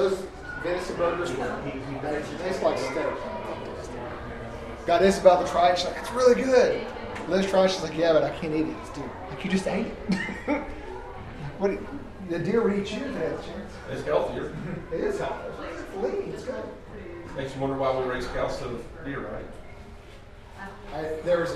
those venison burgers they taste like steak. Got Isabel to try it. She's like, it's really good. Liz tried. She's like, yeah, but I can't eat it. It's deer. Like, you just ate it. What? The deer would eat you if it had a chance. It's healthier. It is healthier. It's lean. It's good. Makes you wonder why we raise cows instead of deer, right? There was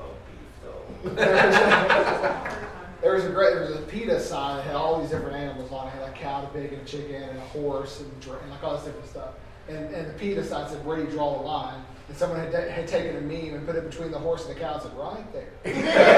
a PETA sign that had all these different animals on it. It had like cow, a pig, and a chicken, and a horse, and like all this different stuff. And the PETA sign said, where do you draw the line? And someone had taken a meme and put it between the horse and the cow and said, right there.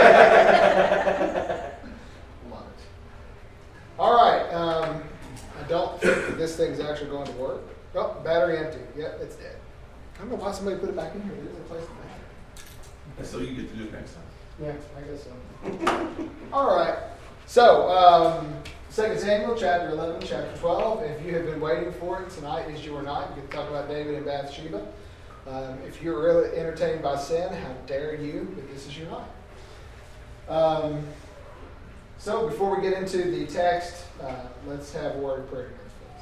Love it. All right. I don't think that this thing's actually going to work. Oh, battery empty. Yep, it's dead. I don't know why somebody put it back in here. There's a place to put it. And so you get to do it next time. Yeah, I guess so. All right. So, 2 Samuel, chapter 11, chapter 12. If you have been waiting for it, tonight is your night. We get to talk about David and Bathsheba. If you're really entertained by sin, how dare you, but this is your night. So, before we get into the text, let's have a word of prayer.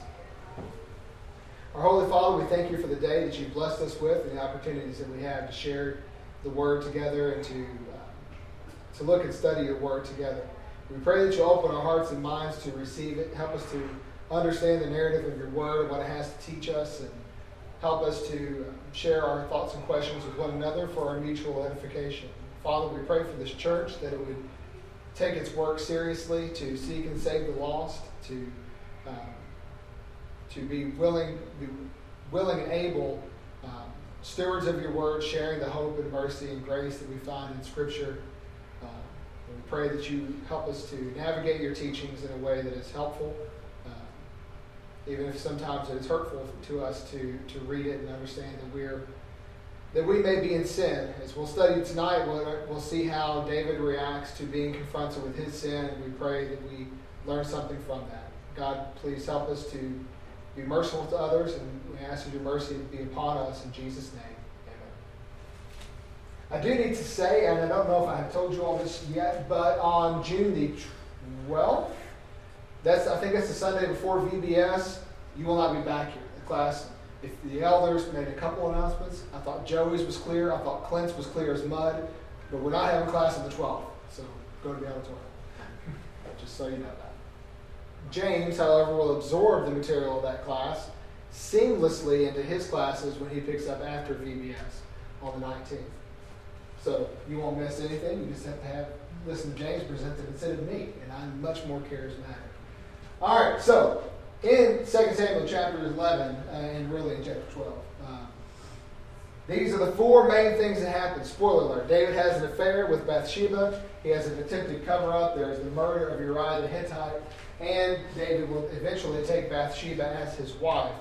Our Holy Father, we thank you for the day that you've blessed us with and the opportunities that we have to share the Word together and to look and study your Word together. We pray that you'll open our hearts and minds to receive it. Help us to understand the narrative of your Word, what it has to teach us, and help us to share our thoughts and questions with one another for our mutual edification. Father, we pray for this church that it would take its work seriously to seek and save the lost, to be willing and able stewards of your word, sharing the hope and mercy and grace that we find in Scripture. And we pray that you help us to navigate your teachings in a way that is helpful, even if sometimes it is hurtful to us to read it and understand that we may be in sin. As we'll study tonight, we'll see how David reacts to being confronted with his sin, and we pray that we learn something from that. God, please help us to be merciful to others, and we ask that your mercy be upon us in Jesus' name. Amen. I do need to say, and I don't know if I have told you all this yet, but on June the 12th, I think that's the Sunday before VBS, you will not be back here. The class, if the elders made a couple announcements, I thought Joey's was clear, I thought Clint's was clear as mud, but we're not having class on the 12th, so go to the auditorium. Just so you know that. James, however, will absorb the material of that class seamlessly into his classes when he picks up after VBS on the 19th. So you won't miss anything. You just have to listen to James present it instead of me, and I'm much more charismatic. All right, so in 2 Samuel chapter 11, and really in chapter 12, these are the four main things that happen. Spoiler alert, David has an affair with Bathsheba. He has an attempted cover-up. There is the murder of Uriah the Hittite. And David will eventually take Bathsheba as his wife.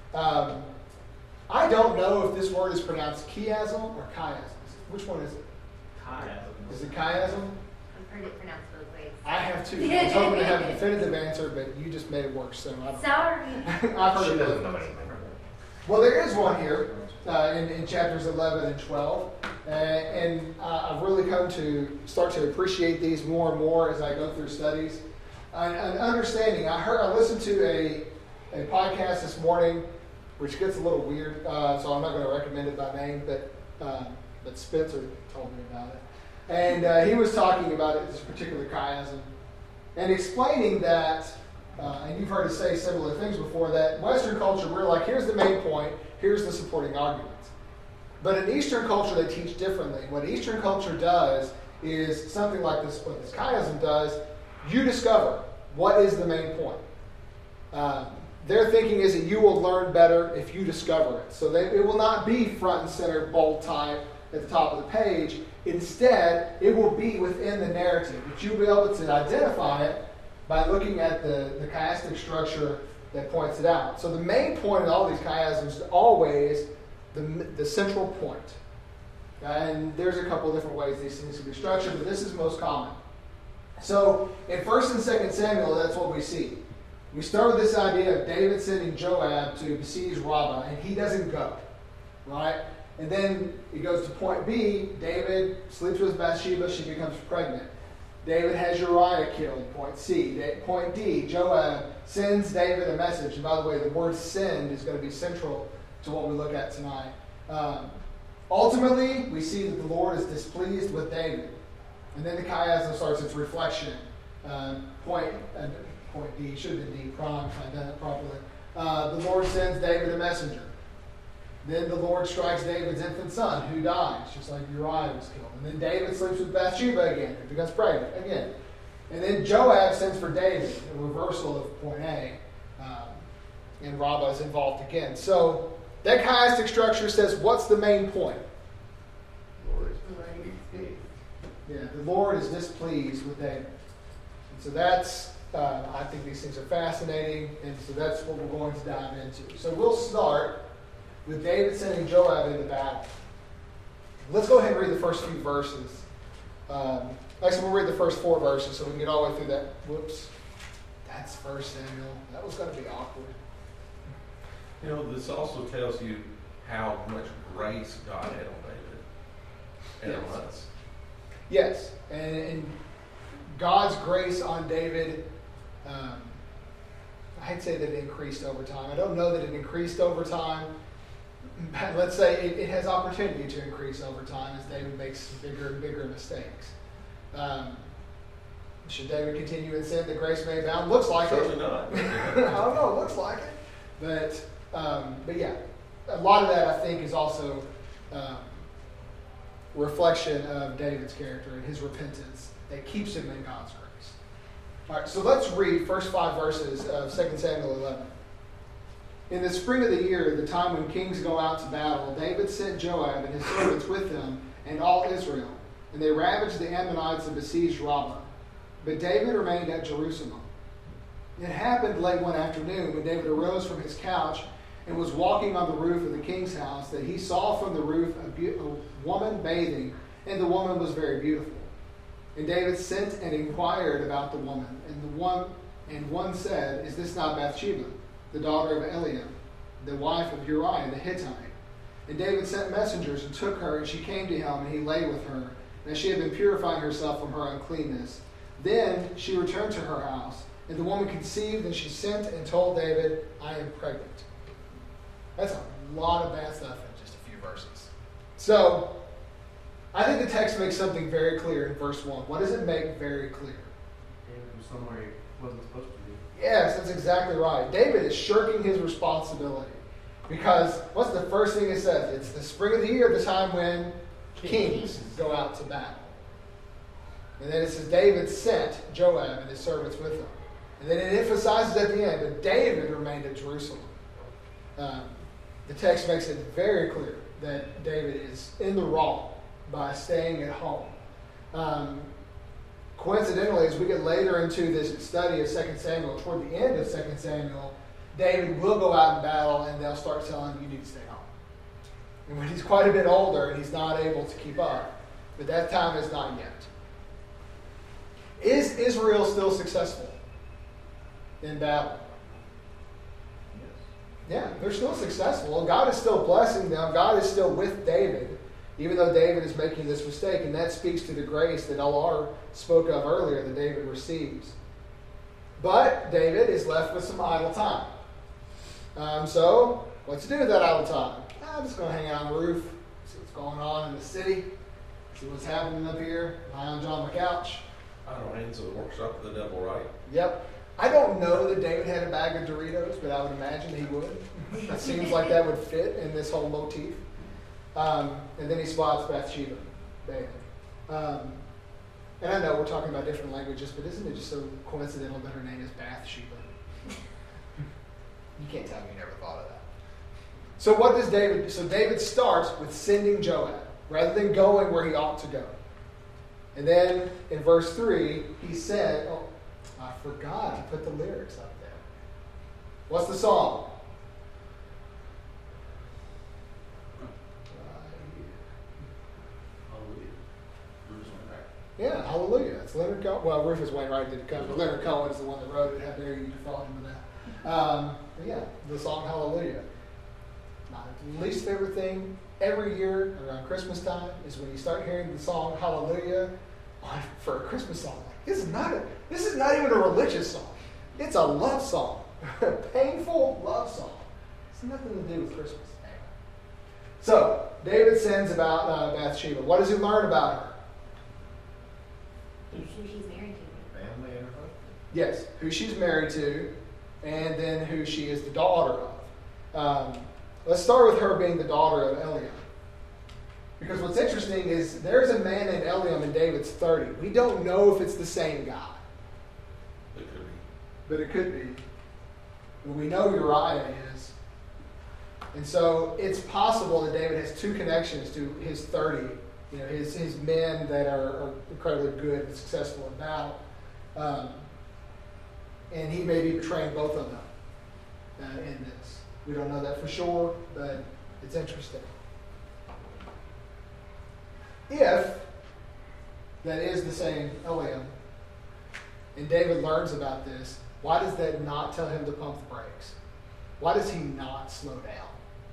I don't know if this word is pronounced chiasm or chiasm. Which one is it? Chiasm. Is it chiasm? I've heard it pronounced both ways. I have too. I was hoping to have a definitive answer, but you just made it worse. So Sorry. I've heard it both ways. Well, there is one here in chapters 11 and 12. And I've really come to start to appreciate these more and more as I go through studies. An understanding. I listened to a podcast this morning, which gets a little weird, so I'm not going to recommend it by name, but Spencer told me about it. And he was talking about it, this particular chiasm, and explaining that, and you've heard us say similar things before, that Western culture, we're like, here's the main point, here's the supporting arguments. But in Eastern culture, they teach differently. What Eastern culture does is something like this, what this chiasm does. You discover what is the main point. Their thinking is that you will learn better if you discover it. So it will not be front and center, bold type at the top of the page. Instead, it will be within the narrative. But you'll be able to identify it by looking at the chiastic structure that points it out. So the main point in all these chiasms is always the central point. And there's a couple different ways these things can be structured, but this is most common. So in 1 and 2 Samuel, that's what we see. We start with this idea of David sending Joab to besiege Rabbah, and he doesn't go, right? And then it goes to point B. David sleeps with Bathsheba. She becomes pregnant. David has Uriah killed, point C. Point D, Joab sends David a message. And by the way, the word send is going to be central to what we look at tonight. Ultimately, we see that the Lord is displeased with David. And then the chiasm starts its reflection. Point D, should have been D, prime, if I'd done it properly. The Lord sends David a messenger. Then the Lord strikes David's infant son, who dies, just like Uriah was killed. And then David sleeps with Bathsheba again, who becomes pregnant again. And then Joab sends for David, a reversal of point A. And Rabbah is involved again. So that chiastic structure says, what's the main point? Yeah, the Lord is displeased with David. And so that's, I think these things are fascinating, and so that's what we're going to dive into. So we'll start with David sending Joab into battle. Let's go ahead and read the first few verses. Actually, we'll read the first 4 verses so we can get all the way through that. Whoops. That's 1 Samuel. That was going to be awkward. You know, this also tells you how much grace God had on David and on us. Yes, and God's grace on David, I'd say that it increased over time. I don't know that it increased over time. Let's say it has opportunity to increase over time as David makes bigger and bigger mistakes. Should David continue in sin that grace may abound? Looks like Certainly it. not. I don't know. It looks like it. But yeah, a lot of that I think is also reflection of David's character and his repentance that keeps him in God's grace. All right, so let's read first 5 verses of 2 Samuel 11. In the spring of the year, the time when kings go out to battle, David sent Joab and his servants with him and all Israel, and they ravaged the Ammonites and besieged Rabbah. But David remained at Jerusalem. It happened late one afternoon when David arose from his couch and was walking on the roof of the king's house that he saw from the roof a woman bathing, and the woman was very beautiful. And David sent and inquired about the woman, and one said, "Is this not Bathsheba, the daughter of Eliam, the wife of Uriah the Hittite?" And David sent messengers and took her, and she came to him, and he lay with her, and she had been purifying herself from her uncleanness. Then she returned to her house, and the woman conceived, and she sent and told David, "I am pregnant." That's a lot of bad stuff in just a few verses. So, I think the text makes something very clear in verse 1. What does it make very clear? David was somewhere he wasn't supposed to be. Yes, that's exactly right. David is shirking his responsibility. Because what's the first thing it says? It's the spring of the year, the time when kings go out to battle. And then it says David sent Joab and his servants with him. And then it emphasizes at the end that David remained at Jerusalem. The text makes it very clear that David is in the wrong by staying at home. Coincidentally, as we get later into this study of 2 Samuel, toward the end of 2 Samuel, David will go out in battle and they'll start telling him, "You need to stay home." And when he's quite a bit older and he's not able to keep up, but that time is not yet. Is Israel still successful in battle? Yeah, they're still successful. God is still blessing them. God is still with David, even though David is making this mistake. And that speaks to the grace that L.R. spoke of earlier that David receives. But David is left with some idle time. So, what's to do with that idle time? I'm just going to hang out on the roof, see what's going on in the city, see what's happening up here, lie on John my couch. I don't know, into the workshop of the devil, right? Yep. I don't know that David had a bag of Doritos, but I would imagine he would. It seems like that would fit in this whole motif. And then he spots Bathsheba, David. And I know we're talking about different languages, but isn't it just so coincidental that her name is Bathsheba? You can't tell me you never thought of that. So what does David do? So David starts with sending Joab, rather than going where he ought to go. And then in verse 3, he said, oh, I forgot to put the lyrics up there. What's the song? Yeah, Hallelujah. It's Leonard Cohen. Well, Rufus Wainwright didn't come, but Leonard Cohen is the one that wrote it. How dare you defraud him with that? But yeah, the song Hallelujah. My least favorite thing every year around Christmas time is when you start hearing the song Hallelujah for a Christmas song like This is not even a religious song. It's a love song. A painful love song. It's nothing to do with Christmas. So, David sins about Bathsheba. What does he learn about her? Who she's married to. Family and her husband. Yes, who she's married to, and then who she is the daughter of. Let's start with her being the daughter of Eliam. Because what's interesting is there's a man named Eliam in David's 30. We don't know if it's the same guy. It could be. But it could be. But we know Uriah is. And so it's possible that David has two connections to his 30, his men that are incredibly good and successful in battle. And he may be betraying both of them in this. We don't know that for sure, but it's interesting. If that is the same Eliam, and David learns about this, why does that not tell him to pump the brakes? Why does he not slow down?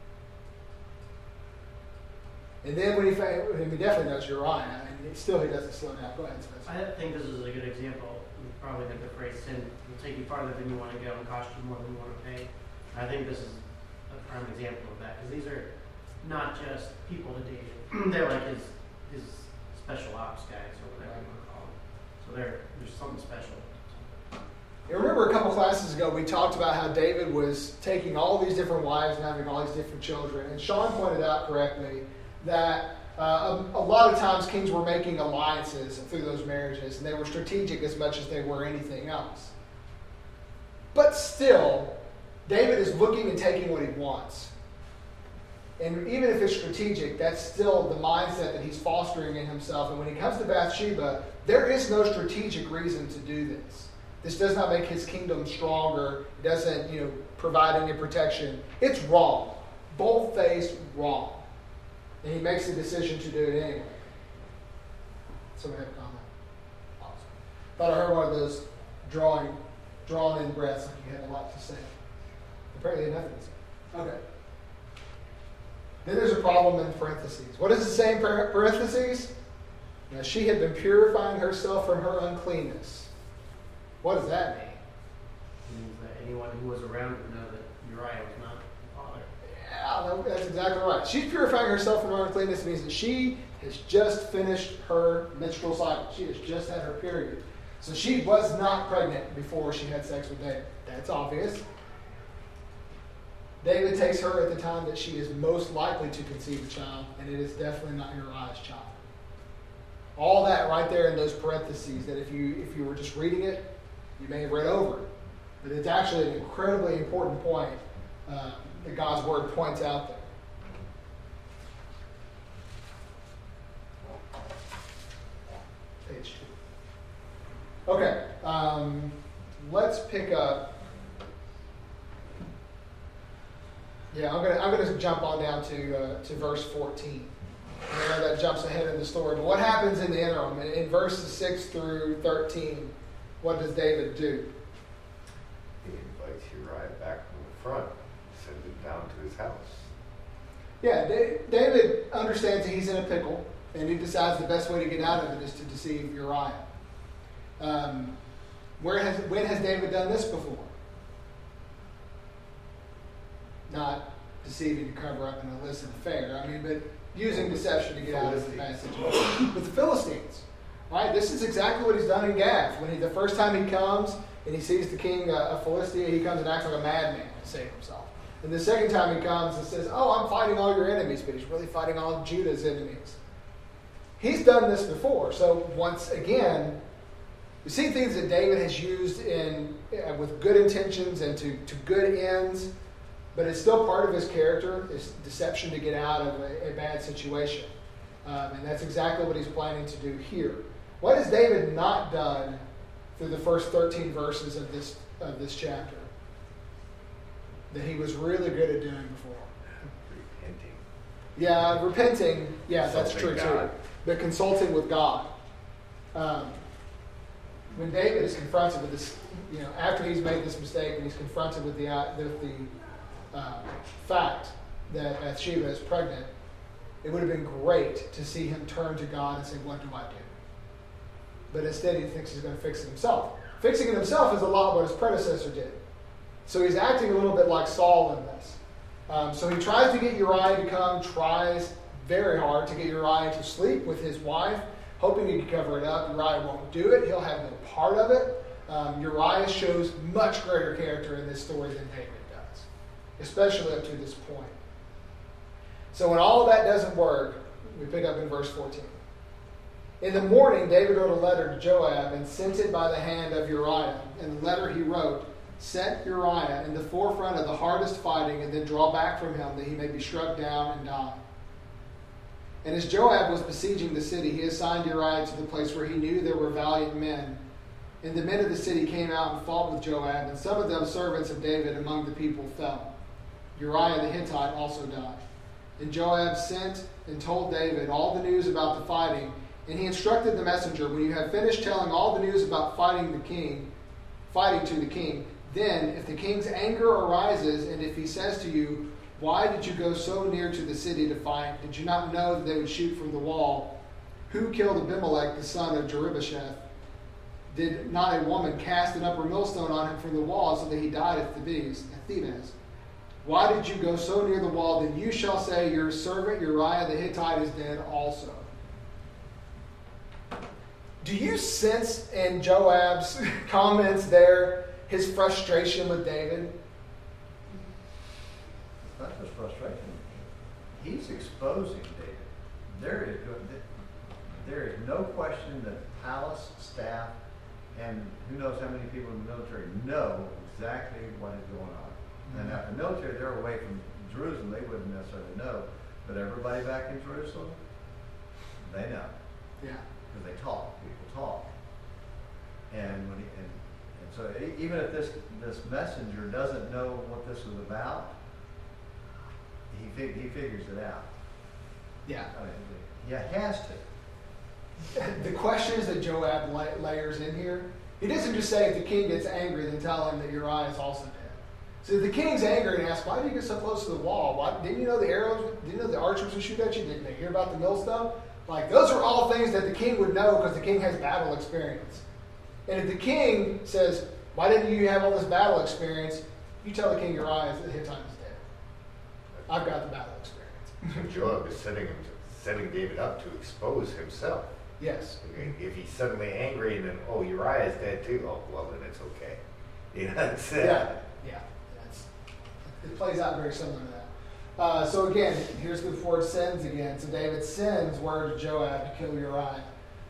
And then when he definitely knows Uriah, and still he doesn't slow down. Go ahead, Spencer. I think this is a good example. You probably think the phrase sin will take you farther than you want to go and cost you more than you want to pay. I think this is a prime example of that, because these are not just people to David. They're like his special ops guys or whatever you want to call them. So there's something special. You remember a couple classes ago we talked about how David was taking all these different wives and having all these different children. And Sean pointed out correctly that a lot of times kings were making alliances through those marriages, and they were strategic as much as they were anything else. But still, David is looking and taking what he wants. And even if it's strategic, that's still the mindset that he's fostering in himself. And when he comes to Bathsheba, there is no strategic reason to do this. This does not make his kingdom stronger. It doesn't, provide any protection. It's wrong. Bold-faced wrong. And he makes the decision to do it anyway. Somebody have a comment? Awesome. Thought I heard one of those drawn in breaths like you had a lot to say. Apparently nothing to say. Okay. Then there's a problem in parentheses. What does it say in parentheses? Now, she had been purifying herself from her uncleanness. What does that mean? It means that anyone who was around would know that Uriah was not the father. Yeah, that's exactly right. She's purifying herself from her uncleanness means that she has just finished her menstrual cycle. She has just had her period. So she was not pregnant before she had sex with David. That's obvious. David takes her at the time that she is most likely to conceive a child, and it is definitely not Uriah's child. All that right there in those parentheses, that if you were just reading it, you may have read over it. But it's actually an incredibly important point that God's Word points out there. Page 2. Okay, let's pick up. Yeah, I'm gonna jump on down to verse 14. I know that jumps ahead in the story. But what happens in the interim? In verses 6 through 13, what does David do? He invites Uriah back from the front, sends him down to his house. Yeah, David understands that he's in a pickle, and he decides the best way to get out of it is to deceive Uriah. When has David done this before? Not deceiving to cover up an illicit affair. But using deception to get out of a bad situation. With the Philistines. Right? This is exactly what he's done in Gath. The first time he comes and he sees the king of Philistia, he comes and acts like a madman to save himself. And the second time he comes and says, I'm fighting all your enemies, but he's really fighting all of Judah's enemies. He's done this before. So once again, we see things that David has used with good intentions and to good ends. But it's still part of his character, is deception to get out of a bad situation. And that's exactly what he's planning to do here. What has David not done through the first 13 verses of this chapter that he was really good at doing before? Repenting. Yeah, repenting. Yeah, that's true too. But consulting with God. When David is confronted with this, after he's made this mistake and he's confronted with the fact that Bathsheba is pregnant, it would have been great to see him turn to God and say, what do I do? but instead he thinks he's going to fix it himself. Fixing it himself is a lot what his predecessor did. So he's acting a little bit like Saul in this. So he tries to get Uriah to come, tries very hard to get Uriah to sleep with his wife, hoping he can cover it up. Uriah won't do it. He'll have no part of it. Uriah shows much greater character in this story than David does, especially up to this point. So when all of that doesn't work, we pick up in verse 14. In the morning, David wrote a letter to Joab and sent it by the hand of Uriah. In the letter he wrote, "Set Uriah in the forefront of the hardest fighting and then draw back from him that he may be struck down and die." And as Joab was besieging the city, he assigned Uriah to the place where he knew there were valiant men. And the men of the city came out and fought with Joab, and some of them servants of David among the people fell. Uriah the Hittite also died. And Joab sent and told David all the news about the fighting, and he instructed the messenger, "When you have finished telling all the news about fighting to the king, then if the king's anger arises, and if he says to you, 'Why did you go so near to the city to fight? Did you not know that they would shoot from the wall? Who killed Abimelech, the son of Jerubbesheth? Did not a woman cast an upper millstone on him from the wall so that he died at Thebes? Why did you go so near the wall? Then you shall say, your servant Uriah the Hittite is dead also.'" Do you sense in Joab's comments there his frustration with David? Not just frustration. He's exposing David. There is no question that palace staff and who knows how many people in the military know exactly what is going on. And now the military, they're away from Jerusalem, they wouldn't necessarily know. But everybody back in Jerusalem, they know. Yeah. Because they talk, people talk. And so even if this messenger doesn't know what this is about, he figures it out. Yeah. I mean, he has to. The questions that Joab layers in here, he doesn't just say if the king gets angry, then tell him that Uriah is also dead. So if the king's angry and asks, "Why did you get so close to the wall? Didn't you know the arrows? Didn't you know the archers would shoot at you? Didn't they hear about the millstone?" Like, those are all things that the king would know because the king has battle experience. And if the king says, "Why didn't you have all this battle experience?" You tell the king Uriah the Hittite is dead. I've got the battle experience. So Joab is setting David up to expose himself. Yes. If he's suddenly angry and then, "Oh, Uriah is dead too," oh, well, then it's okay. You know, it's, Yeah. It plays out very similar to that. So again, here's the word "sends" again. So David sends word to Joab to kill Uriah.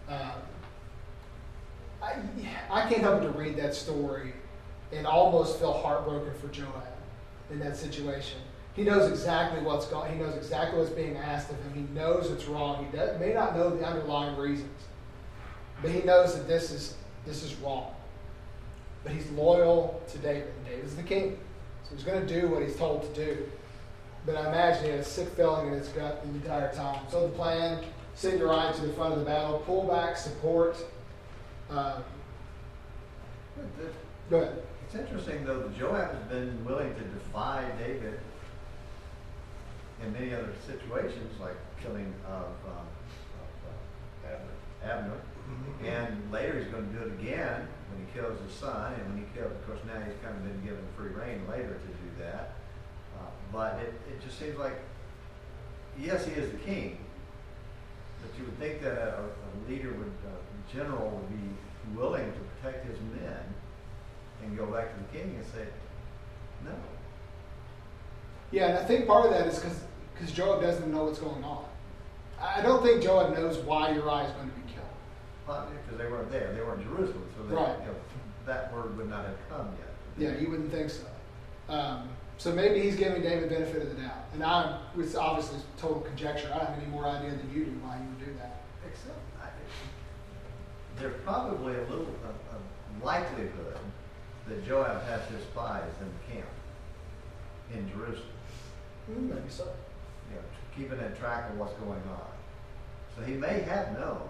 I can't help but to read that story and almost feel heartbroken for Joab in that situation. He knows exactly what's going. He knows exactly what's being asked of him. He knows it's wrong. He may not know the underlying reasons, but he knows that this is wrong. But he's loyal to David. And David's the king, so he's going to do what he's told to do. But I imagine he had a sick feeling in his gut the entire time. So the plan: send Uriah to the front of the battle, pull back, support. Go ahead. It's interesting, though, that Joab has been willing to defy David in many other situations, like killing of Abner. Mm-hmm. And later he's going to do it again when he kills his son. And when he kills, of course, now he's kind of been given free rein later to do that. But it just seems like, yes, he is the king, but you would think that a leader would, a general would be willing to protect his men and go back to the king and say, no. Yeah, and I think part of that is because Joab doesn't know what's going on. I don't think Joab knows why Uriah is going to be killed. Because they weren't there. They weren't in Jerusalem. So Right. That word would not have come yet. Yeah, you wouldn't think so. So maybe he's giving David benefit of the doubt. And it's obviously total conjecture. I don't have any more idea than you do why he would do that. Except, there's probably a little a likelihood that Joab has his spies in the camp in Jerusalem. Maybe so. You know, keeping a track of what's going on. So he may have known.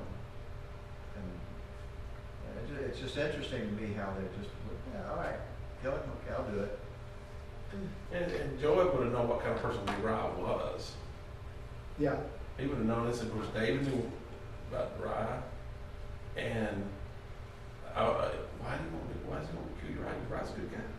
And it's just interesting to me how they just, yeah, all right, kill him, okay, I'll do it. And Joab would have known what kind of person Uriah was. Yeah. He would have known this. Of course, David knew about Uriah, and why does he want to kill Uriah? Uriah's a good guy.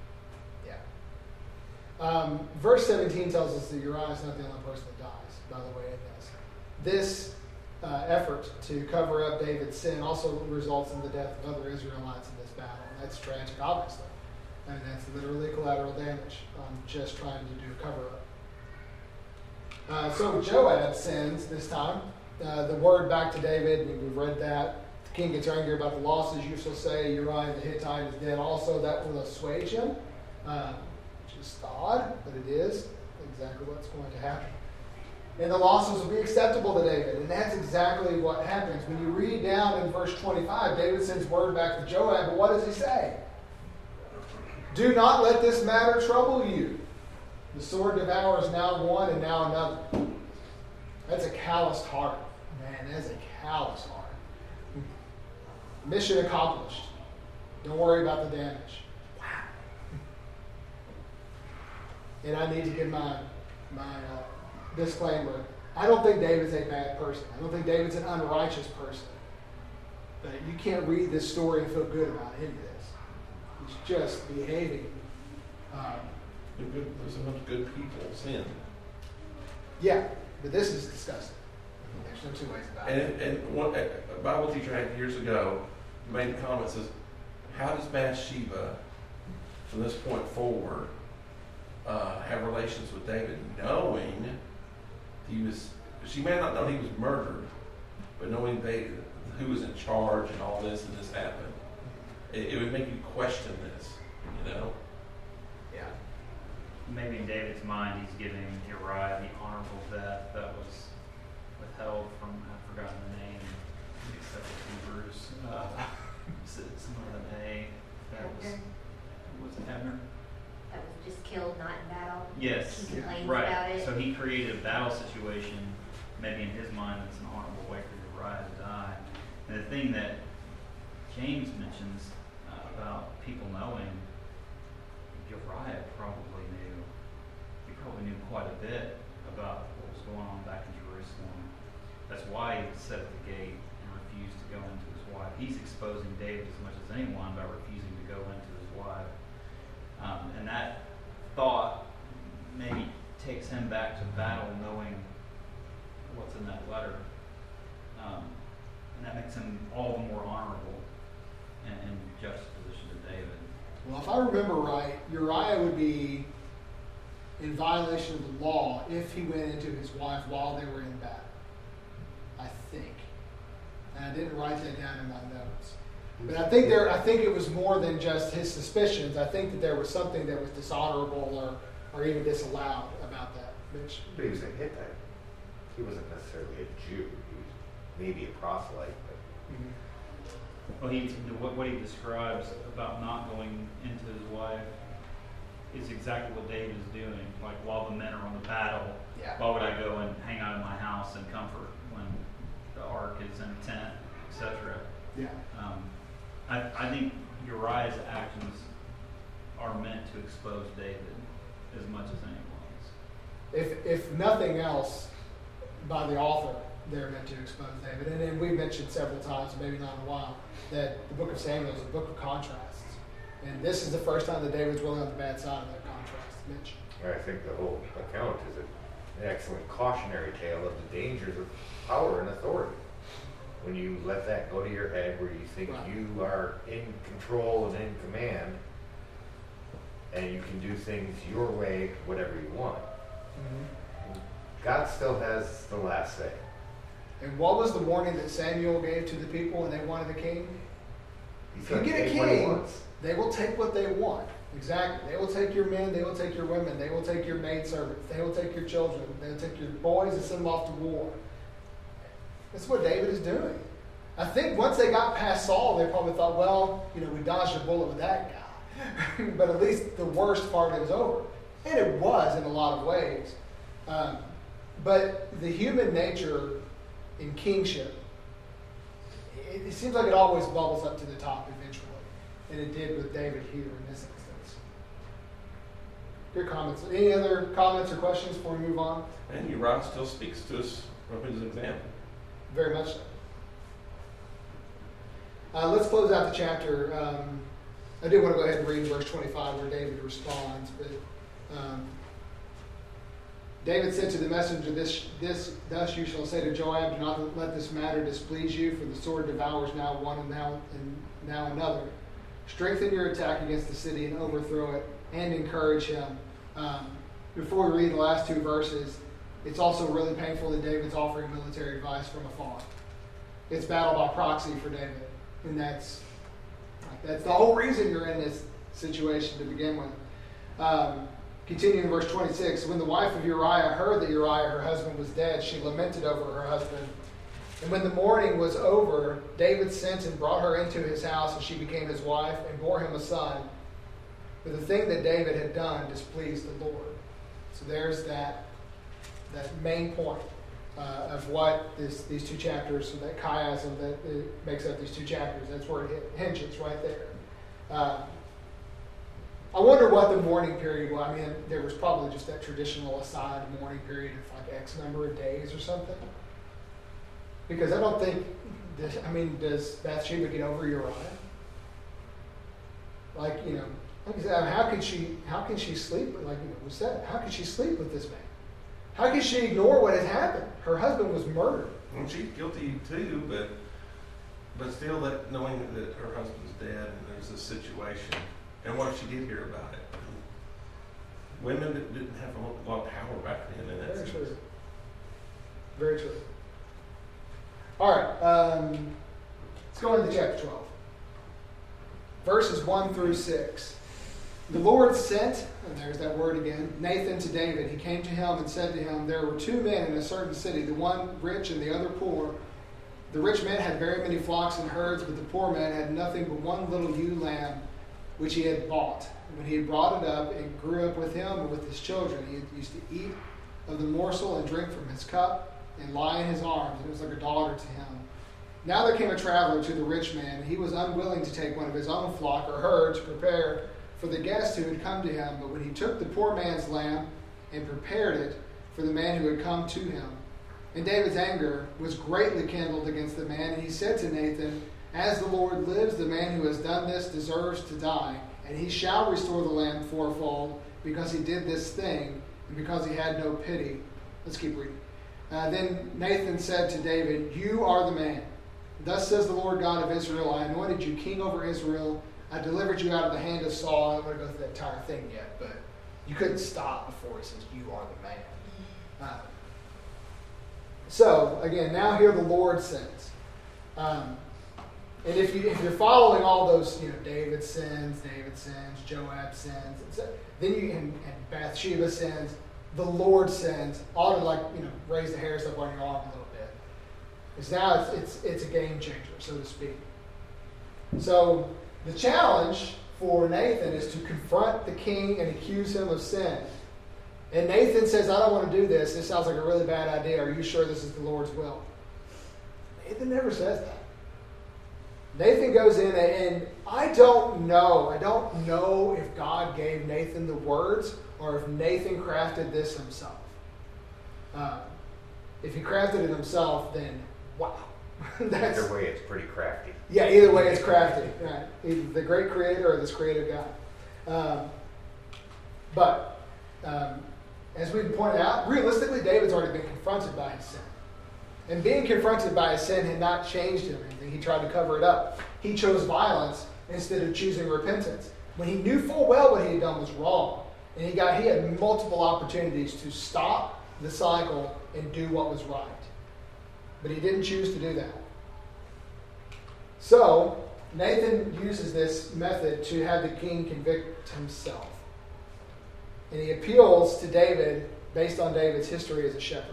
Yeah. Verse 17 tells us that Uriah is not the only person that dies, by the way, in this. This effort to cover up David's sin also results in the death of other Israelites in this battle. And that's tragic, obviously. And that's literally collateral damage on just trying to do a cover-up. So Joab sins this time. The word back to David, we've read that. The king gets angry about the losses. You shall say Uriah the Hittite is dead also. That will assuage him, which is odd, but it is exactly what's going to happen. And the losses will be acceptable to David. And that's exactly what happens. When you read down in verse 25, David sends word back to Joab, but what does he say? Do not let this matter trouble you. The sword devours now one and now another. That's a calloused heart. Man, that's a calloused heart. Mission accomplished. Don't worry about the damage. Wow. And I need to give my disclaimer. I don't think David's a bad person. I don't think David's an unrighteous person. But you can't read this story and feel good about any of this. He's just behaving. There's a bunch of good people sin. Yeah, but this is disgusting. There's no two ways about it. And one a Bible teacher I had years ago made the comment, says, how does Bathsheba, from this point forward, have relations with David, knowing she may not know he was murdered, but knowing who was in charge and all this and this happened, it would make you question this, you know? Yeah. Maybe in David's mind, he's giving Uriah the honorable death that was withheld from, I've forgotten the name, except for Hebrews. Is it some of an A? Was it Abner? That was just killed, not in battle. Yes. He complains Right. about it. So he created a battle situation, maybe in his mind it's an honorable way for Uriah to die. And the thing that James mentions about people knowing, Uriah probably knew. He probably knew quite a bit about what was going on back in Jerusalem. That's why he sat at the gate and refused to go into his wife. He's exposing David as much as anyone by refusing to go into his wife. And that thought maybe takes him back to battle knowing what's in that letter. And that makes him all the more honorable in juxtaposition to David. Well, if I remember right, Uriah would be in violation of the law if he went into his wife while they were in battle. I think. And I didn't write that down in my notes. But I think it was more than just his suspicions. I think that there was something that was dishonorable or even disallowed about that. Which, But he was a Hittite. He wasn't necessarily a Jew. He was maybe a proselyte, but Well, what he describes about not going into his wife is exactly what David is doing. Like, while the men are on the battle, yeah. why would I go and hang out in my house and comfort when the ark is in a tent, etc.? Yeah. I think Uriah's actions are meant to expose David as much as anyone's. If nothing else, by the author, they're meant to expose David. And then we mentioned several times, maybe not in a while, that the book of Samuel is a book of contrasts. And this is the first time that David's really on the bad side of that contrast. Mitch? I think the whole account is an excellent cautionary tale of the dangers of power and authority. When you let that go to your head where you think Right. you are in control and in command, and you can do things your way, whatever you want. Mm-hmm. God still has the last say. And what was the warning that Samuel gave to the people when they wanted a king? He's If you gonna get a take what he king, wants. they will take what they want. Exactly. They will take your men, they will take your women, they will take your maidservants, they will take your children, they will take your boys and send them off to war. That's what David is doing. I think once they got past Saul, they probably thought, well, we dodged a bullet with that guy. But at least the worst part of it was over. And it was in a lot of ways. But the human nature in kingship, it seems like it always bubbles up to the top eventually. And it did with David here in this instance. Good comments. Any other comments or questions before we move on? And Uriah still speaks to us from his example. Very much so. Let's close out the chapter. I do want to go ahead and read verse 25 where David responds. But David said to the messenger, Thus you shall say to Joab, do not let this matter displease you, for the sword devours now one and now another. Strengthen your attack against the city and overthrow it, and encourage him. Before we read the last two verses, it's also really painful that David's offering military advice from afar. It's battle by proxy for David. And that's the whole reason you're in this situation to begin with. Continuing in verse 26, when the wife of Uriah heard that Uriah, her husband, was dead, she lamented over her husband. And when the mourning was over, David sent and brought her into his house, and she became his wife and bore him a son. But the thing that David had done displeased the Lord. So there's that main point of what these two chapters, so that chiasm that makes up these two chapters. That's where it hinges right there. I wonder what the mourning period was. I mean, there was probably just that traditional aside mourning period of like X number of days or something. Because I don't think, does Bathsheba get over Uriah? Like I said, how can she sleep? What's that? How can she sleep with this man? How can she ignore what has happened? Her husband was murdered. Well, she's guilty too, but still, that knowing that her husband's dead and there's this situation, and what if she did hear about it? Women didn't have a lot of power back then, and that's very true. Very true. All right, let's go into chapter 12, verses 1 through 6. The Lord sent, and there's that word again, Nathan to David. He came to him and said to him, there were two men in a certain city, the one rich and the other poor. The rich man had very many flocks and herds, but the poor man had nothing but one little ewe lamb, which he had bought. And when he had brought it up, it grew up with him and with his children. He used to eat of the morsel and drink from his cup and lie in his arms. It was like a daughter to him. Now there came a traveler to the rich man. He was unwilling to take one of his own flock or herd to prepare for the guest who had come to him. But when he took the poor man's lamb and prepared it for the man who had come to him, and David's anger was greatly kindled against the man, and he said to Nathan, as the Lord lives, the man who has done this deserves to die, and he shall restore the lamb fourfold, because he did this thing, and because he had no pity. Let's keep reading. Then Nathan said to David, you are the man. Thus says the Lord God of Israel, I anointed you king over Israel. I delivered you out of the hand of Saul. I'm not going to go through that entire thing yet, but you couldn't stop before he says, you are the man. So, again, now here the Lord sins. And if you're following all those, David sins, Joab sins, then and Bathsheba sins, the Lord sins, ought to raise the hairs up on your arm a little bit. Because now it's a game changer, so to speak. So the challenge for Nathan is to confront the king and accuse him of sin. And Nathan says, I don't want to do this. This sounds like a really bad idea. Are you sure this is the Lord's will? Nathan never says that. Nathan goes in and I don't know if God gave Nathan the words or if Nathan crafted this himself. If he crafted it himself, then wow. Either way, it's pretty crafty. Yeah, either way it's crafty. Right. Either the great creator or this creative God. As we pointed out, realistically, David's already been confronted by his sin. And being confronted by his sin had not changed him anything. He tried to cover it up. He chose violence instead of choosing repentance. When he knew full well what he had done was wrong. And he had multiple opportunities to stop the cycle and do what was right. But he didn't choose to do that. So, Nathan uses this method to have the king convict himself. And he appeals to David based on David's history as a shepherd.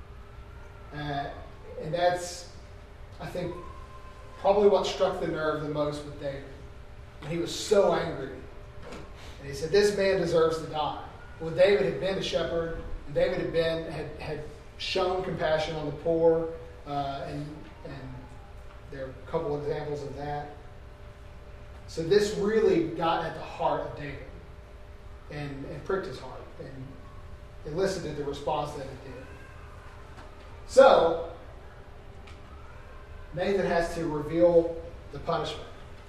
And that's, I think, probably what struck the nerve the most with David. And he was so angry. And he said, this man deserves to die. Well, David had been a shepherd, and David had shown compassion on the poor, and there are a couple of examples of that. So this really got at the heart of David and pricked his heart and elicited the response that it did. So, Nathan has to reveal the punishment.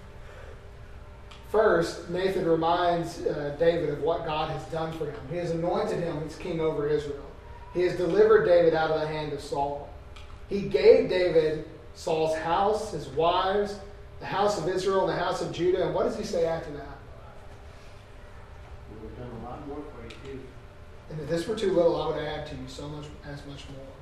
First, Nathan reminds David of what God has done for him. He has anointed him as king over Israel. He has delivered David out of the hand of Saul. He gave David Saul's house, his wives, the house of Israel, and the house of Judah. And what does he say after that? We've done a lot more for you, too. And if this were too little, I would add to you so much, as much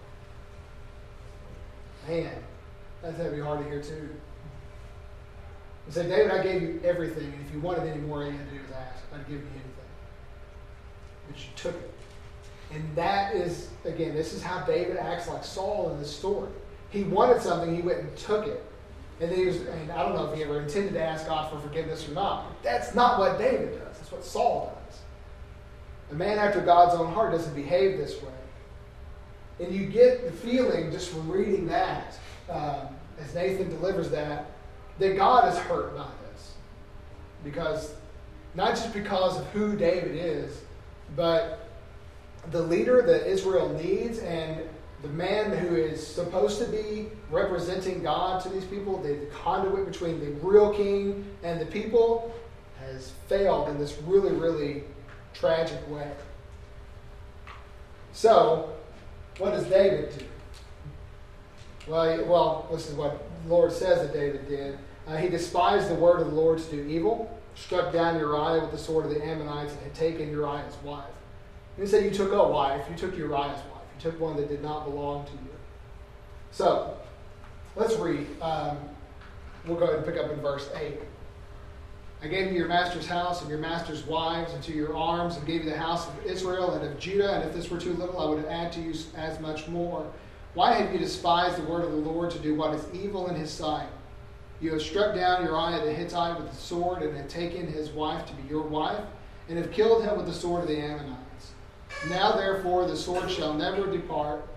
more. Man, that's going to be hard to hear too. He said, David, I gave you everything, and if you wanted any more, all you had to do was ask. I'd give you anything. But you took it. And that is, again, this is how David acts like Saul in this story. He wanted something, he went and took it. And then and I don't know if he ever intended to ask God for forgiveness or not. But that's not what David does. That's what Saul does. A man after God's own heart doesn't behave this way. And you get the feeling just from reading that, as Nathan delivers that God is hurt by this. Because, not just because of who David is, but the leader that Israel needs and the man who is supposed to be representing God to these people, the conduit between the real king and the people, has failed in this really, really tragic way. So, what does David do? Well, this is what the Lord says that David did. He despised the word of the Lord to do evil, struck down Uriah with the sword of the Ammonites, and had taken Uriah's wife. He said, you took a wife, you took Uriah's wife. You took one that did not belong to you. So, let's read. We'll go ahead and pick up in verse 8. I gave you your master's house and your master's wives into your arms, and gave you the house of Israel and of Judah, and if this were too little, I would add to you as much more. Why have you despised the word of the Lord to do what is evil in his sight? You have struck down Uriah the Hittite with the sword, and have taken his wife to be your wife, and have killed him with the sword of the Ammonites. Now therefore the sword shall never depart.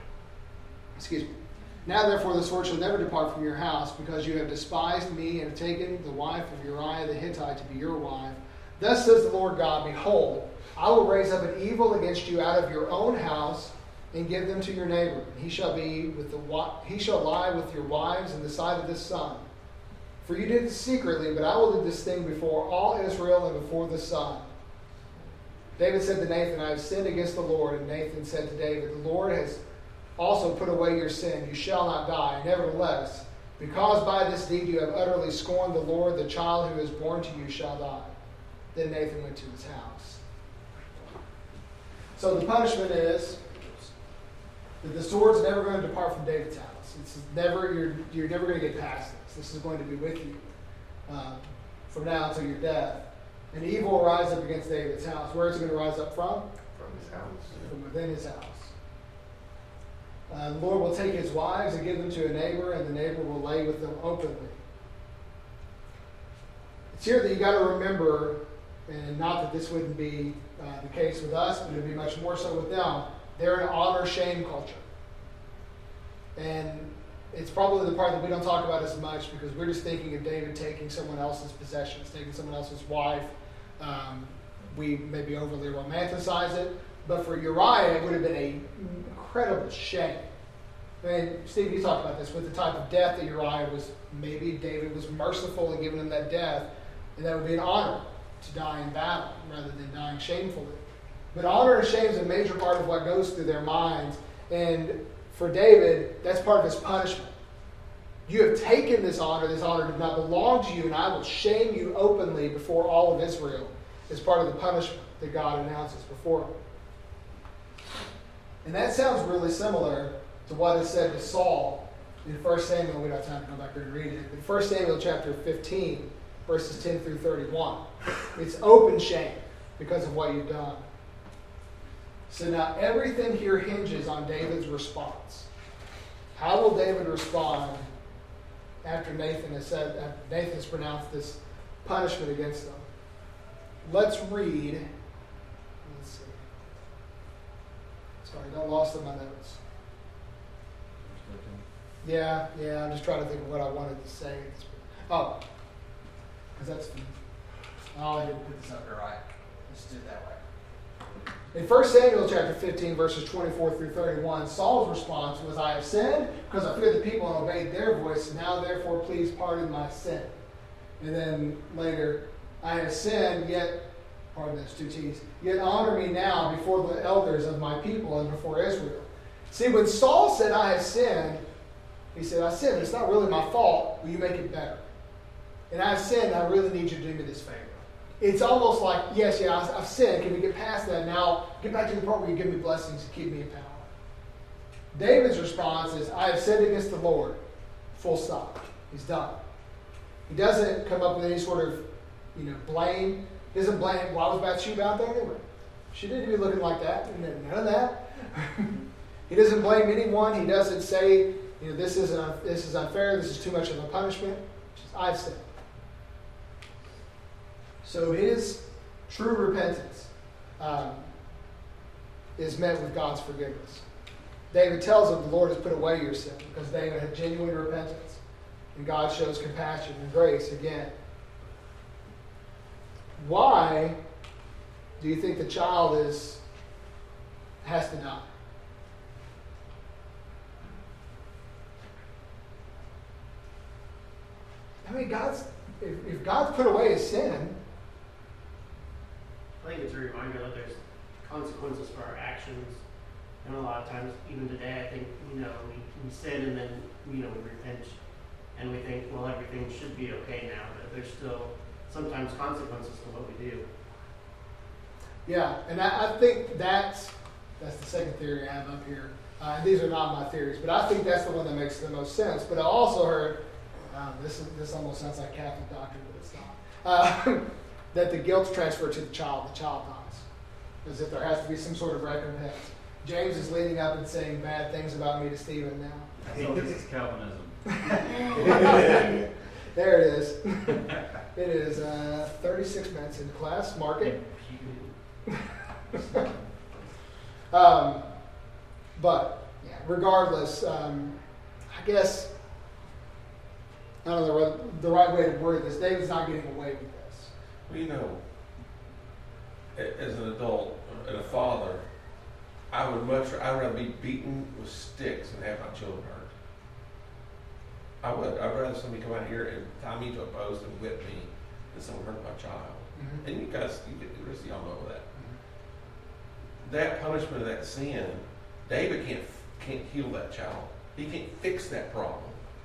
Now therefore the sword shall never depart from your house, because you have despised me and have taken the wife of Uriah the Hittite to be your wife. Thus says the Lord God, behold, I will raise up an evil against you out of your own house, and give them to your neighbor. And he shall lie with your wives in the sight of this sun. For you did it secretly, but I will do this thing before all Israel and before the sun. David said to Nathan, I have sinned against the Lord. And Nathan said to David, the Lord has also put away your sin. You shall not die. Nevertheless, because by this deed you have utterly scorned the Lord, the child who is born to you shall die. Then Nathan went to his house. So the punishment is that the sword's never going to depart from David's house. It's never, you're never going to get past this. This is going to be with you from now until your death. And evil will rise up against David's house. Where is it going to rise up from? From his house. From within his house. The Lord will take his wives and give them to a neighbor, and the neighbor will lay with them openly. It's here that you got to remember, and not that this wouldn't be the case with us, but it would be much more so with them. They're an honor-shame culture. And it's probably the part that we don't talk about as much, because we're just thinking of David taking someone else's possessions, taking someone else's wife. We maybe overly romanticize it. But for Uriah, it would have been an incredible shame. I mean, Steve, you talked about this with the type of death that Uriah was. Maybe David was merciful in giving him that death, and that would be an honor to die in battle rather than dying shamefully. But honor and shame is a major part of what goes through their minds. And for David, that's part of his punishment. You have taken this honor did not belong to you, and I will shame you openly before all of Israel, as part of the punishment that God announces before him. And that sounds really similar to what is said to Saul in 1 Samuel. We don't have time to go back there and read it. In 1 Samuel chapter 15, verses 10 through 31. It's open shame because of what you've done. So now everything here hinges on David's response. How will David respond after Nathan has pronounced this punishment against them? Let's read. Let's see. Sorry, I got lost in my notes. Yeah, I'm just trying to think of what I wanted to say. Oh, because I didn't put this up here right. Let's do it that way. In 1 Samuel chapter 15, verses 24 through 31, Saul's response was, I have sinned because I feared the people and obeyed their voice. Now therefore please pardon my sin. And then later, I have sinned, yet, pardon those two T's, yet honor me now before the elders of my people and before Israel. See, when Saul said, I have sinned, he said, I sinned. It's not really my fault. Will you make it better? And I've sinned. I really need you to do me this favor. It's almost like, yes, I've sinned. Can we get past that? Now, get back to the part where you give me blessings and keep me in power. David's response is, I have sinned against the Lord. Full stop. He's done. He doesn't come up with any sort of, blame. He doesn't blame, why was Bathsheba out there anyway? She didn't be looking like that. None of that. He doesn't blame anyone. He doesn't say, this is unfair. This is too much of a punishment. Just, I've sinned. So his true repentance is met with God's forgiveness. David tells him the Lord has put away your sin because David had genuine repentance. And God shows compassion and grace again. Why do you think the child has to die? I mean, if God's put away his sin, I think it's a reminder that there's consequences for our actions. And a lot of times, even today, I think, we sin and then, we repent. And we think, well, everything should be okay now. But there's still sometimes consequences to what we do. Yeah, and I think that's the second theory I have up here. And these are not my theories, but I think that's the one that makes the most sense. But I also heard, this almost sounds like Catholic doctrine, but it's not, that the guilt's transferred to the child dies. As if there has to be some sort of recompense. James is leading up and saying bad things about me to Stephen now. So this is Calvinism. There it is. It is 36 minutes in class. Mark it. But yeah, regardless, I guess I don't know the right way to word this. David's not getting away with this. Well, as an adult and a father, I'd rather be beaten with sticks than have my children hurt. I'd rather somebody come out here and tie me to a post and whip me than someone hurt my child. Mm-hmm. And the rest of y'all know that. Mm-hmm. That punishment of that sin, David can't heal that child. He can't fix that problem.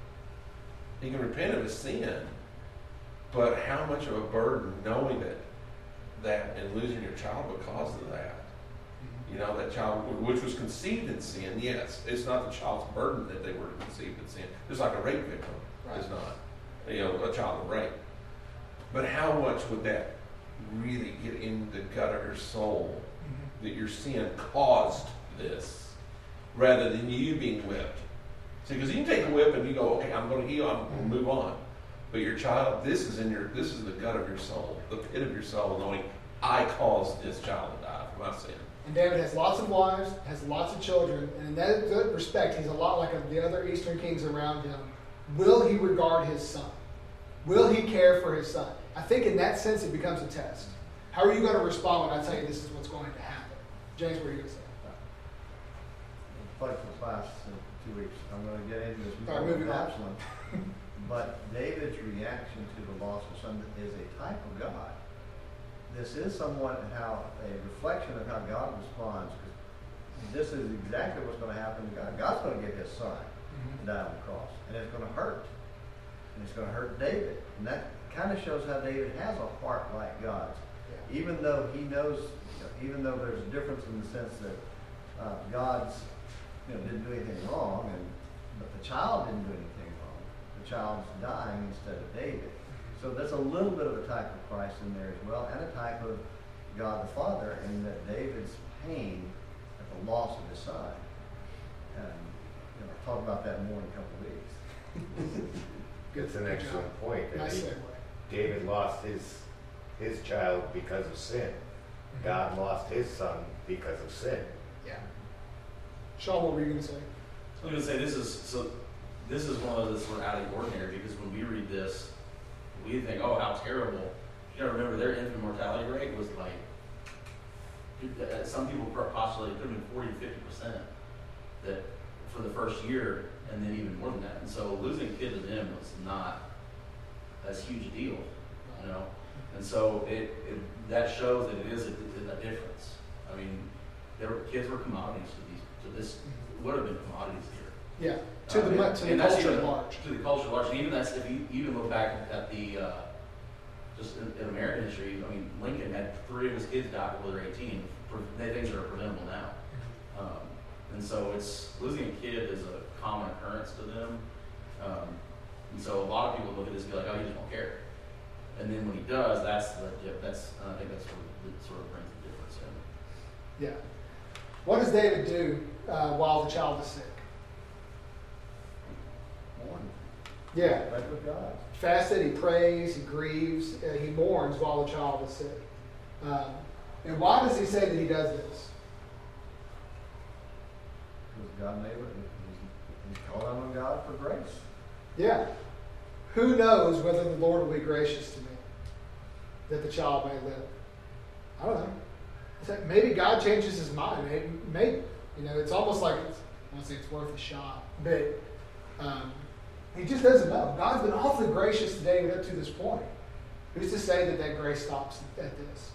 He can repent of his sin, but how much of a burden knowing that and losing your child because of that. That child, which was conceived in sin, yes, it's not the child's burden that they were conceived in sin. Just like a rape victim is not, a child of rape. But how much would that really get in the gut of your soul that your sin caused this, rather than you being whipped? See, because you can take a whip and you go, okay, I'm going to heal, I'm going to move on. But your child, this is the gut of your soul, the pit of your soul, knowing I caused this child to die for my sin. And David has lots of wives, has lots of children, and in that respect, he's a lot like the other Eastern kings around him. Will he regard his son? Will he care for his son? I think in that sense it becomes a test. How are you going to respond when I tell you this is what's going to happen? James, what are you going to say? Like for class in 2 weeks, I'm going to get into this more with Absalom. But David's reaction to the loss of son is a type of God. This is somewhat a reflection of how God responds. Because this is exactly what's going to happen to God. God's going to get his son to die on the cross. And it's going to hurt. And it's going to hurt David. And that kind of shows how David has a heart like God's. Yeah. Even though he knows, even though there's a difference in the sense that God's didn't do anything wrong, but the child didn't do anything wrong. The child's dying instead of David. So there's a little bit of a type of Christ in there as well, and a type of God the Father, in that David's pain at the loss of his son. And I'll talk about that more in a couple of weeks. It's an excellent point. Nice segue. David lost his child because of sin. God lost his son because of sin. Yeah. Sean, what were you going to say? I was going to say this is one of those sort of out of the ordinary, because when we read this, we think, oh, how terrible. You got to remember their infant mortality rate was like some people postulate it could have been 40 to 50% that for the first year, and then even more than that. And so losing a kid to them was not as huge a deal, you know. And so that shows that it is a difference. I mean, kids were commodities to this would have been commodities here. Yeah, to the culture at large. To the culture at large. And even if you even look back at the just in American history, I mean, Lincoln had 3 of his kids die before they're 18. Things are preventable now. And so losing a kid is a common occurrence to them. And so a lot of people look at this and be like, oh, he just won't care. And then when he does, I think that's sort of brings the difference in. Yeah. What does David do while the child is sick? Mourn. Yeah. Right with God. Fasted, he prays, he grieves, he mourns while the child is sick. And why does he say that he does this? Because God made it. He's calling on God for grace. Yeah. Who knows whether the Lord will be gracious to me that the child may live? I don't know. Maybe God changes his mind. Maybe it's almost like I won't say it's worth a shot, but he just doesn't know. God's been awfully gracious to David up to this point. Who's to say that grace stops at this?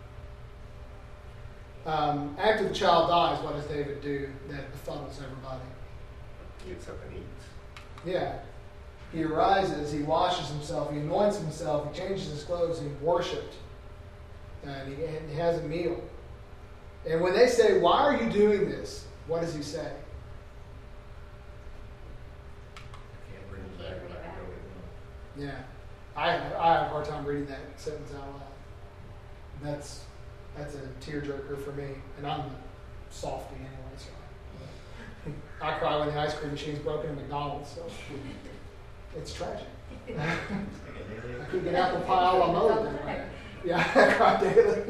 After the child dies, what does David do that befuddles everybody? He gets up and eats. Yeah. He arises, he washes himself, he anoints himself, he changes his clothes, and he worshipped. And he has a meal. And when they say, why are you doing this? What does he say? I can't bring it back when I go with him. Yeah. I have a hard time reading that sentence out loud. That's a tearjerker for me. And I'm a softie anyway, so I cry when the ice cream machine's broken at McDonald's, so it's tragic. I could get apple pie a la mode. Yeah, I cry daily.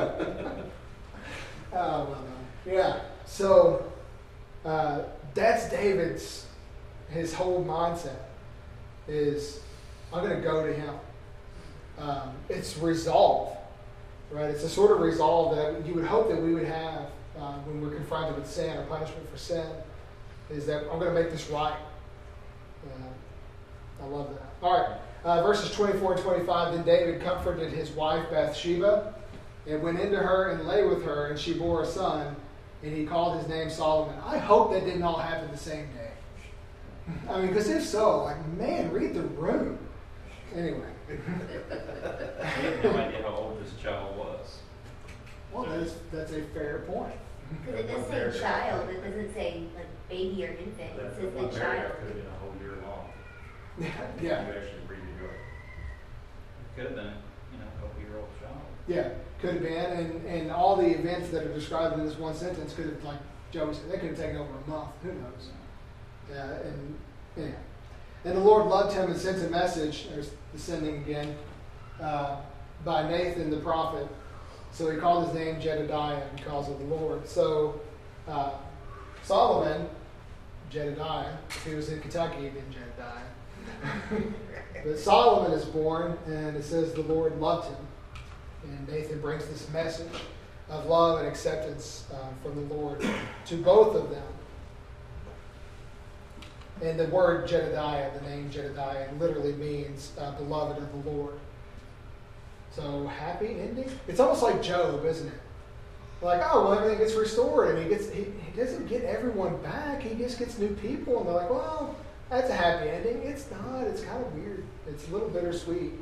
Oh, well done. Yeah, so that's his whole mindset is, I'm going to go to him. It's resolve, right? It's a sort of resolve that you would hope that we would have when we're confronted with sin or punishment for sin, is that I'm going to make this right. I love that. All right, verses 24 and 25, then David comforted his wife Bathsheba and went into her and lay with her, and she bore a son, and he called his name Solomon. I hope that didn't all happen the same day. I mean, because if so, man, read the room. Anyway. I have no idea how old this child was. Well, that's a fair point. Because it does say child, it doesn't say baby or infant. It says the child. Could have been a whole year long. Yeah. You actually read the book. It could have been, a couple-year-old child. Yeah, could have been, and all the events that are described in this one sentence could have, like Joey said, they could have taken over a month. Who knows? And the Lord loved him and sent a message. There's the sending again by Nathan the prophet. So he called his name Jedediah because of the Lord. So Solomon, Jedediah, if he was in Kentucky, he'd been Jedediah. But Solomon is born, and it says the Lord loved him. And Nathan brings this message of love and acceptance from the Lord to both of them. And the word Jedediah, the name Jedediah, literally means beloved of the Lord. So happy ending. It's almost like Job, isn't it? Like, oh, well, everything gets restored, and he doesn't get everyone back. He just gets new people, and they're like, well, that's a happy ending. It's not. It's kind of weird. It's a little bittersweet.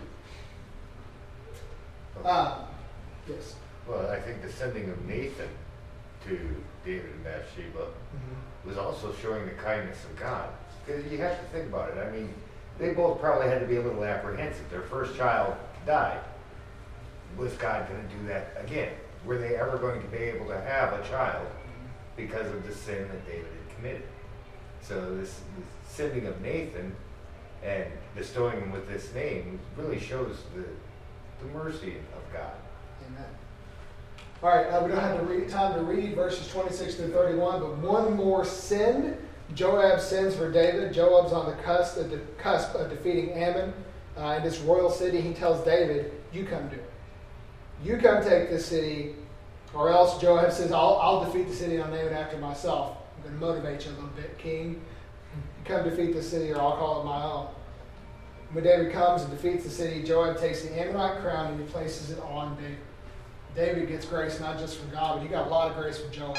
Yes. Well, I think the sending of Nathan to David and Bathsheba was also showing the kindness of God. Because you have to think about it. I mean, they both probably had to be a little apprehensive. Their first child died. Was God going to do that again? Were they ever going to be able to have a child because of the sin that David had committed? So this sending of Nathan and bestowing him with this name really shows the mercy of God. Amen. All right, we don't have time to read verses 26 through 31, but one more sin. Joab sends for David. Joab's on the cusp of defeating Ammon in this royal city. He tells David, you come do it. You come take this city Or else Joab says, I'll defeat the city I'll name it after myself. I'm going to motivate you a little bit, king. You come defeat the city or I'll call it my own. When David comes and defeats the city, Joab takes the Ammonite crown and he places it on David. David gets grace not just from God, but he got a lot of grace from Joab.